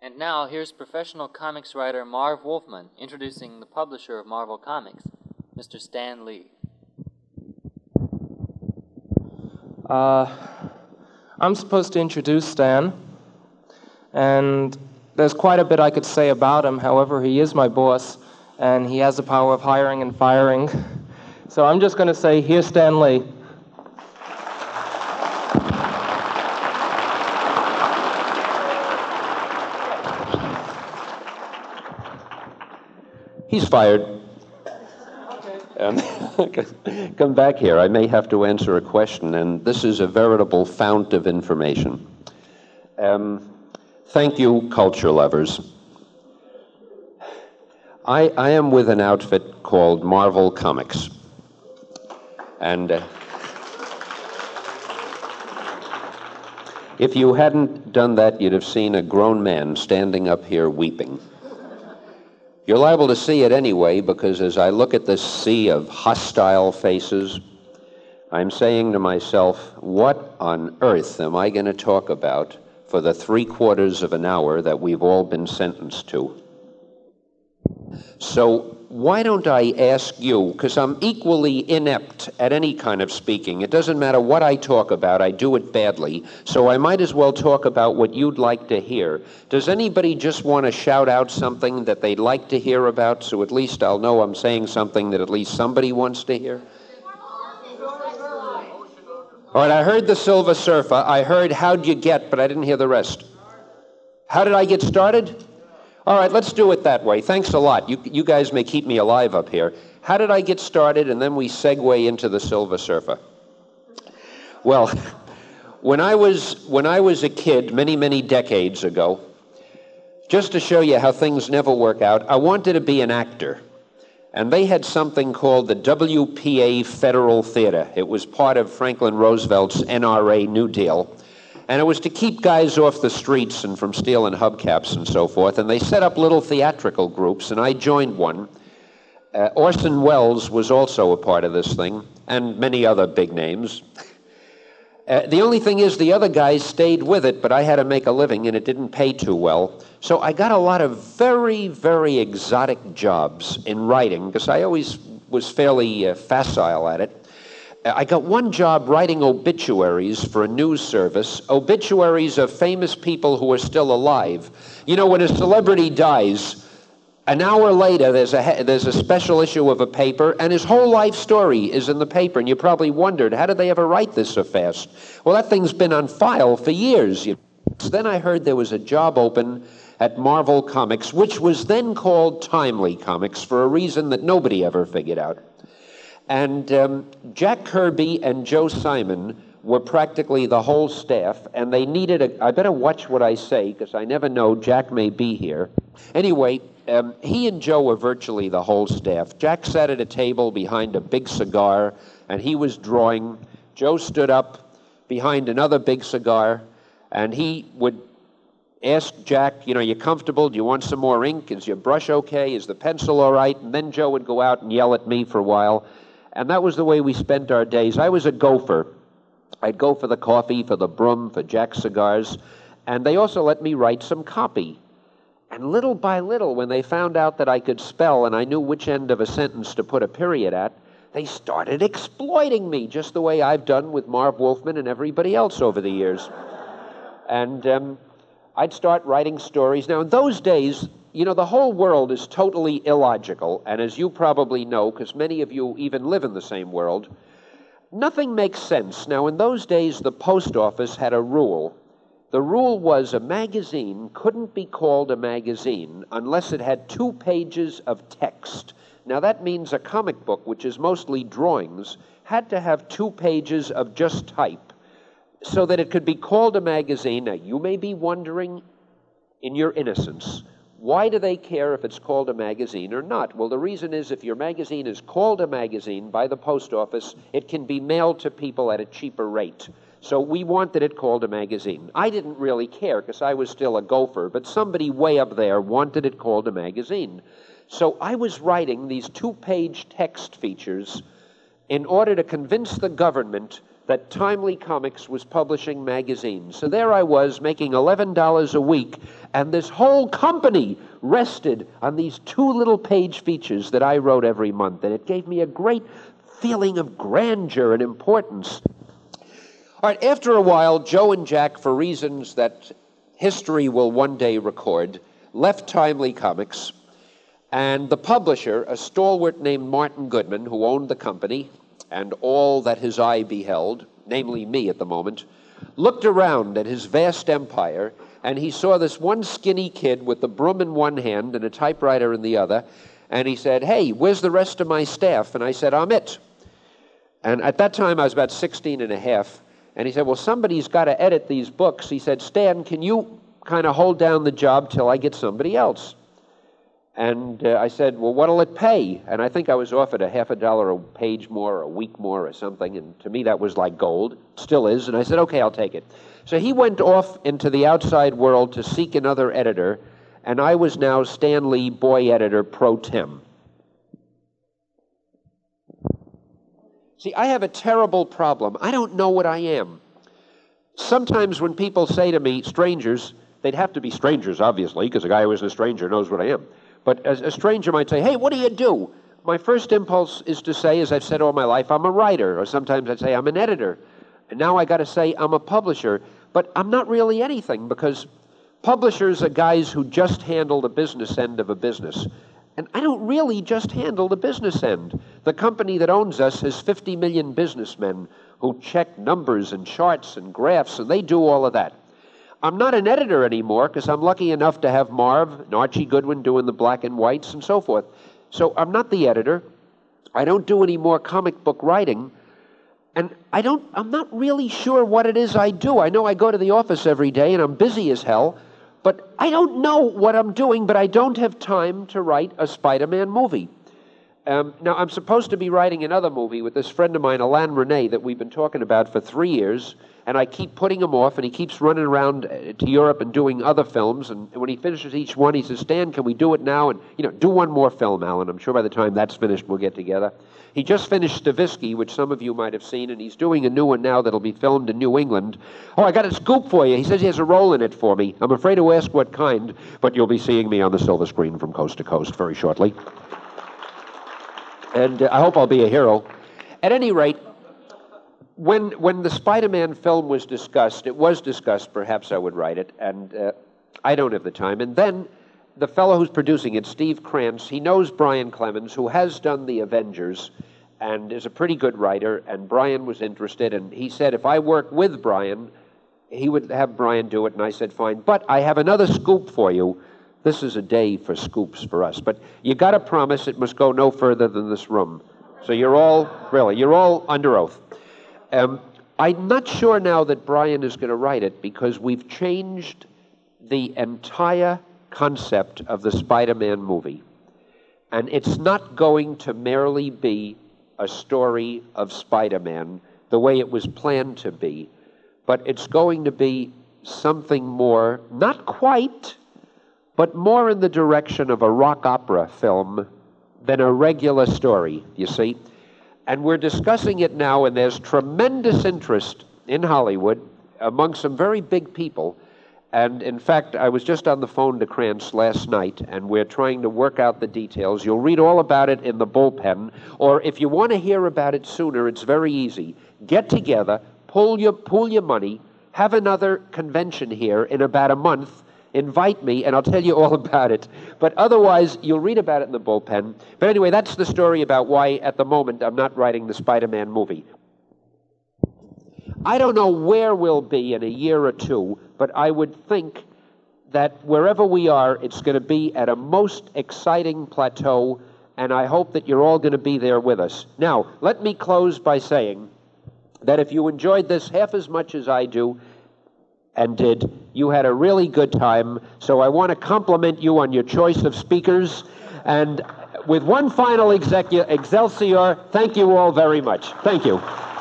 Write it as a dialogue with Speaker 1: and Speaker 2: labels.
Speaker 1: And now, here's professional comics writer Marv Wolfman introducing the publisher of Marvel Comics, Mr. Stan Lee.
Speaker 2: I'm supposed to introduce Stan, and there's quite a bit I could say about him. However, he is my boss, and he has the power of hiring and firing. So I'm just going to say, here's Stan Lee.
Speaker 3: He's fired. Come back here. I may have to answer a question, and this is a veritable fount of information. Thank you, culture lovers. I am with an outfit called Marvel Comics. And if you hadn't done that, you'd have seen a grown man standing up here weeping. You're liable to see it anyway, because as I look at this sea of hostile faces, I'm saying to myself, what on earth am I going to talk about for the 3/4 of an hour that we've all been sentenced to? So why don't I ask you, because I'm equally inept at any kind of speaking. It doesn't matter what I talk about, I do it badly, so I might as well talk about what you'd like to hear. Does anybody just want to shout out something that they'd like to hear about, so at least I'll know I'm saying something that at least somebody wants to hear? All right, I heard the Silver Surfer. I heard How'd You Get, but I didn't hear the rest. How did I get started? All right, let's do it that way. Thanks a lot. You guys may keep me alive up here. How did I get started? And then we segue into the Silver Surfer. Well, when I was a kid many decades ago, just to show you how things never work out, I wanted to be an actor. And they had something called the WPA Federal Theater. It was part of Franklin Roosevelt's NRA New Deal. And it was to keep guys off the streets and from stealing hubcaps and so forth. And they set up little theatrical groups, and I joined one. Orson Welles was also a part of this thing, and many other big names. The only thing is the other guys stayed with it, but I had to make a living, and it didn't pay too well. So I got a lot of very exotic jobs in writing, because I always was fairly facile at it. I got one job writing obituaries for a news service, obituaries of famous people who are still alive. You know, when a celebrity dies, an hour later there's a special issue of a paper, and his whole life story is in the paper, and you probably wondered, how did they ever write this so fast? Well, that thing's been on file for years. Then I heard there was a job open at Marvel Comics, which was then called Timely Comics for a reason that nobody ever figured out. And Jack Kirby and Joe Simon were practically the whole staff, and they needed I better watch what I say, because I never know, Jack may be here. Anyway, he and Joe were virtually the whole staff. Jack sat at a table behind a big cigar, and he was drawing. Joe stood up behind another big cigar, and he would ask Jack, you know, you comfortable? Do you want some more ink? Is your brush okay? Is the pencil all right? And then Joe would go out and yell at me for a while. And that was the way we spent our days. I was a gopher. I'd go for the coffee, for the broom, for Jack's cigars. And they also let me write some copy. And little by little, when they found out that I could spell and I knew which end of a sentence to put a period at, they started exploiting me, just the way I've done with Marv Wolfman and everybody else over the years. And I'd start writing stories. Now, in those days, you know, the whole world is totally illogical, and as you probably know, because many of you even live in the same world, nothing makes sense. Now, in those days, the post office had a rule. The rule was a magazine couldn't be called a magazine unless it had 2 pages of text. Now, that means a comic book, which is mostly drawings, had to have 2 pages of just type so that it could be called a magazine. Now, you may be wondering, in your innocence, why do they care if it's called a magazine or not? Well, the reason is if your magazine is called a magazine by the post office, it can be mailed to people at a cheaper rate. So we wanted it called a magazine. I didn't really care because I was still a gopher, but somebody way up there wanted it called a magazine. So I was writing these 2-page text features in order to convince the government that Timely Comics was publishing magazines. So there I was, making $11 a week, And this whole company rested on these 2 little page features that I wrote every month, and it gave me a great feeling of grandeur and importance. All right, after a while, Joe and Jack, for reasons that history will one day record, left Timely Comics, and the publisher, a stalwart named Martin Goodman, who owned the company and all that his eye beheld, namely me at the moment, looked around at his vast empire, and he saw this one skinny kid with the broom in one hand and a typewriter in the other, and he said, "Hey, where's the rest of my staff?" And I said, "I'm it." And at that time, I was about 16 and a half, and he said, "Well, somebody's got to edit these books." He said, "Stan, can you kind of hold down the job till I get somebody else?" And I said, "Well, what'll it pay?" And I think I was offered a $50 a page more, or a week more, or something, and to me that was like gold. Still is. And I said, "Okay, I'll take it." So he went off into the outside world to seek another editor, and I was now Stan Lee, boy editor pro tem. See, I have a terrible problem. I don't know what I am. Sometimes when people say to me, strangers, they'd have to be strangers, obviously, because a guy who isn't a stranger knows what I am. But a stranger might say, "Hey, what do you do?" My first impulse is to say, as I've said all my life, I'm a writer. Or sometimes I'd say I'm an editor. And now I got to say I'm a publisher. But I'm not really anything, because publishers are guys who just handle the business end of a business. And I don't really just handle the business end. The company that owns us has 50 million businessmen who check numbers and charts and graphs, and they do all of that. I'm not an editor anymore, because I'm lucky enough to have Marv and Archie Goodwin doing the black and whites and so forth. So I'm not the editor. I don't do any more comic book writing. And I'm not really sure what it is I do. I know I go to the office every day and I'm busy as hell, but I don't know what I'm doing, but I don't have time to write a Spider-Man movie. Now, I'm supposed to be writing another movie with this friend of mine, Alain Resnais, that we've been talking about for 3 years, and I keep putting him off, and he keeps running around to Europe and doing other films, and when he finishes each one, he says, "Stan, can we do it now?" And, do one more film, Alan. I'm sure by the time that's finished, we'll get together. He just finished Stavisky, which some of you might have seen, and he's doing a new one now that'll be filmed in New England. Oh, I got a scoop for you. He says he has a role in it for me. I'm afraid to ask what kind, but you'll be seeing me on the silver screen from coast to coast very shortly. And I hope I'll be a hero. At any rate, when the Spider-Man film was discussed, it was discussed, perhaps I would write it, and I don't have the time. And then the fellow who's producing it, Steve Krantz, he knows Brian Clemens, who has done The Avengers and is a pretty good writer, and Brian was interested, and he said if I work with Brian, he would have Brian do it, and I said, fine. But I have another scoop for you. This is a day for scoops for us, but you got to promise it must go no further than this room. So you're all under oath. I'm not sure now that Brian is going to write it, because we've changed the entire concept of the Spider-Man movie. And it's not going to merely be a story of Spider-Man the way it was planned to be, but it's going to be something more, not quite, but more in the direction of a rock opera film than a regular story, you see. And we're discussing it now, and there's tremendous interest in Hollywood among some very big people. And in fact, I was just on the phone to Krantz last night, and we're trying to work out the details. You'll read all about it in the bullpen, or if you want to hear about it sooner, it's very easy. Get together, pool your money, have another convention here in about a month, invite me, and I'll tell you all about it. But otherwise, you'll read about it in the bullpen. But anyway, that's the story about why, at the moment, I'm not writing the Spider-Man movie. I don't know where we'll be in a year or two, but I would think that wherever we are, it's going to be at a most exciting plateau, and I hope that you're all going to be there with us. Now, let me close by saying that if you enjoyed this half as much as I do, and did, you had a really good time. So I want to compliment you on your choice of speakers. And with one final Excelsior, thank you all very much. Thank you.